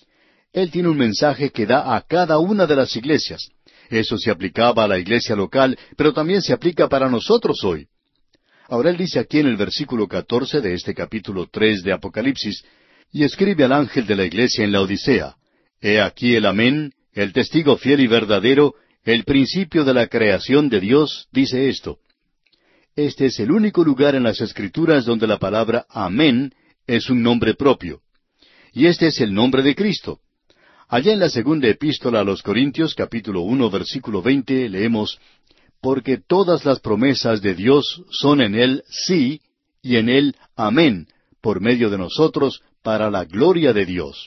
Speaker 1: Él tiene un mensaje que da a cada una de las iglesias. Eso se aplicaba a la iglesia local, pero también se aplica para nosotros hoy. Ahora él dice aquí en el versículo 14 de este capítulo 3 de Apocalipsis, y escribe al ángel de la iglesia en la Odisea, He aquí el Amén, el testigo fiel y verdadero, el principio de la creación de Dios, dice esto. Este es el único lugar en las Escrituras donde la palabra Amén es un nombre propio. Y este es el nombre de Cristo. Allá en la segunda epístola a los Corintios, capítulo 1, versículo 20, leemos, Porque todas las promesas de Dios son en Él sí, y en Él amén, por medio de nosotros, para la gloria de Dios.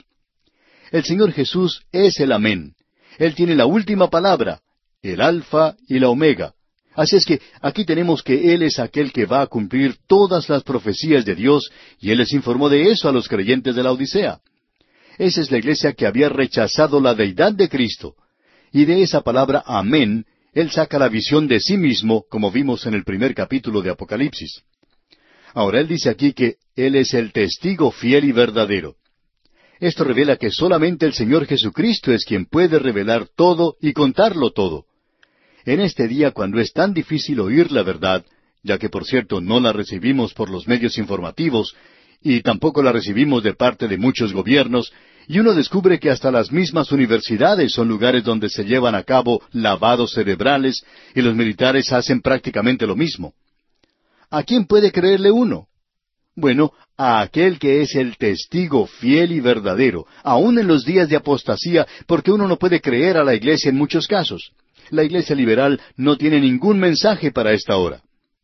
Speaker 1: El Señor Jesús es el amén. Él tiene la última palabra, el alfa y la omega. Así es que aquí tenemos que Él es aquel que va a cumplir todas las profecías de Dios, y Él les informó de eso a los creyentes de la Odisea. Esa es la iglesia que había rechazado la deidad de Cristo. Y de esa palabra amén, Él saca la visión de sí mismo, como vimos en el primer capítulo de Apocalipsis. Ahora Él dice aquí que Él es el testigo fiel y verdadero. Esto revela que solamente el Señor Jesucristo es quien puede revelar todo y contarlo todo. En este día, cuando es tan difícil oír la verdad, ya que por cierto no la recibimos por los medios informativos, y tampoco la recibimos de parte de muchos gobiernos, y uno descubre que hasta las mismas universidades son lugares donde se llevan a cabo lavados cerebrales, y los militares hacen prácticamente lo mismo. ¿A quién puede creerle uno? Bueno, a aquel que es el testigo fiel y verdadero, aun en los días de apostasía, porque uno no puede creer a la iglesia en muchos casos. La iglesia liberal no tiene ningún mensaje para esta hora.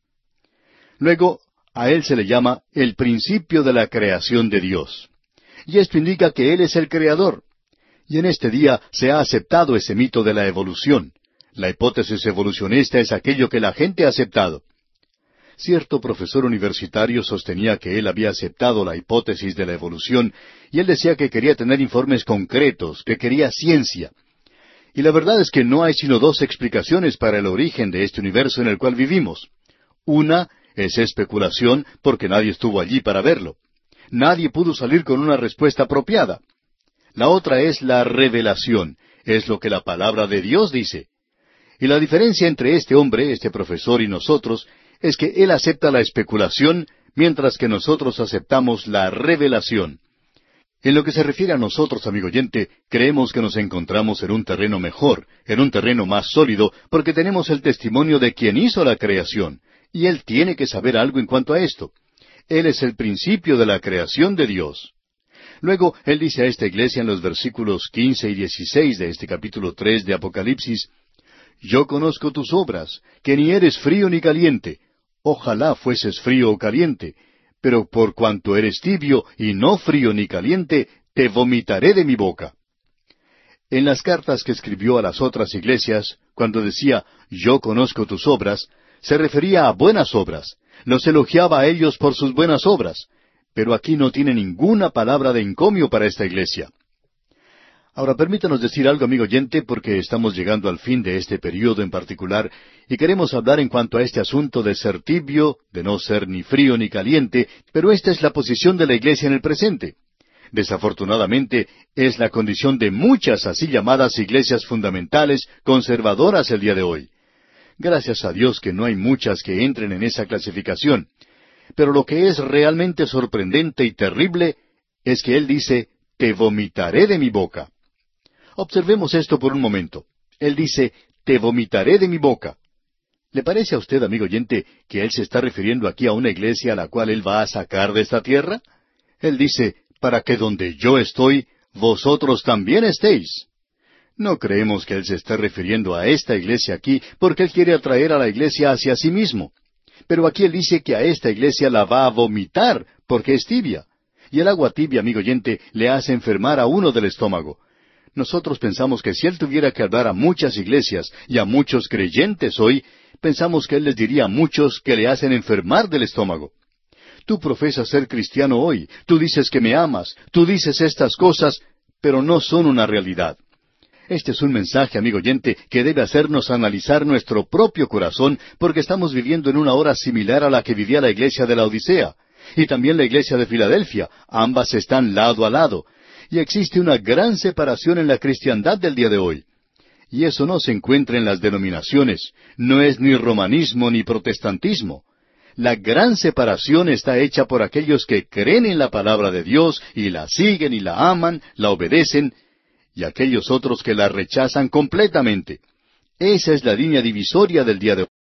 Speaker 1: Luego, a él se le llama el principio de la creación de Dios. Y esto indica que Él es el Creador. Y en este día se ha aceptado ese mito de la evolución. La hipótesis evolucionista es aquello que la gente ha aceptado. Cierto profesor universitario sostenía que él había aceptado la hipótesis de la evolución, y él decía que quería tener informes concretos, que quería ciencia. Y la verdad es que no hay sino dos explicaciones para el origen de este universo en el cual vivimos. Una es especulación, porque nadie estuvo allí para verlo. Nadie pudo salir con una respuesta apropiada. La otra es la revelación, es lo que la palabra de Dios dice. Y la diferencia entre este hombre, este profesor y nosotros, es que él acepta la especulación, mientras que nosotros aceptamos la revelación. En lo que se refiere a nosotros, amigo oyente, creemos que nos encontramos en un terreno mejor, en un terreno más sólido, porque tenemos el testimonio de quien hizo la creación, y él tiene que saber algo en cuanto a esto. Él es el principio de la creación de Dios. Luego, él dice a esta iglesia en los versículos 15 y 16 de este capítulo 3 de Apocalipsis, «Yo conozco tus obras, que ni eres frío ni caliente. Ojalá fueses frío o caliente, pero por cuanto eres tibio y no frío ni caliente, te vomitaré de mi boca». En las cartas que escribió a las otras iglesias, cuando decía, «Yo conozco tus obras», se refería a buenas obras. Los elogiaba a ellos por sus buenas obras, pero aquí no tiene ninguna palabra de encomio para esta iglesia. Ahora permítanos decir algo, amigo oyente, porque estamos llegando al fin de este período en particular, y queremos hablar en cuanto a este asunto de ser tibio, de no ser ni frío ni caliente, pero esta es la posición de la iglesia en el presente. Desafortunadamente, es la condición de muchas así llamadas iglesias fundamentales, conservadoras el día de hoy. Gracias a Dios que no hay muchas que entren en esa clasificación. Pero lo que es realmente sorprendente y terrible es que Él dice, «Te vomitaré de mi boca». Observemos esto por un momento. Él dice, «Te vomitaré de mi boca». ¿Le parece a usted, amigo oyente, que Él se está refiriendo aquí a una iglesia a la cual Él va a sacar de esta tierra? Él dice, «Para que donde yo estoy, vosotros también estéis». No creemos que Él se esté refiriendo a esta iglesia aquí, porque Él quiere atraer a la iglesia hacia sí mismo. Pero aquí Él dice que a esta iglesia la va a vomitar, porque es tibia. Y el agua tibia, amigo oyente, le hace enfermar a uno del estómago. Nosotros pensamos que si Él tuviera que hablar a muchas iglesias y a muchos creyentes hoy, pensamos que Él les diría a muchos que le hacen enfermar del estómago. Tú profesas ser cristiano hoy, tú dices que me amas, tú dices estas cosas, pero no son una realidad. Este es un mensaje, amigo oyente, que debe hacernos analizar nuestro propio corazón, porque estamos viviendo en una hora similar a la que vivía la iglesia de la Odisea, y también la iglesia de Filadelfia. Ambas están lado a lado, y existe una gran separación en la cristiandad del día de hoy. Y eso no se encuentra en las denominaciones, no es ni romanismo ni protestantismo. La gran separación está hecha por aquellos que creen en la palabra de Dios, y la siguen y la aman, la obedecen, y aquellos otros que la rechazan completamente. Esa es la línea divisoria del día de hoy.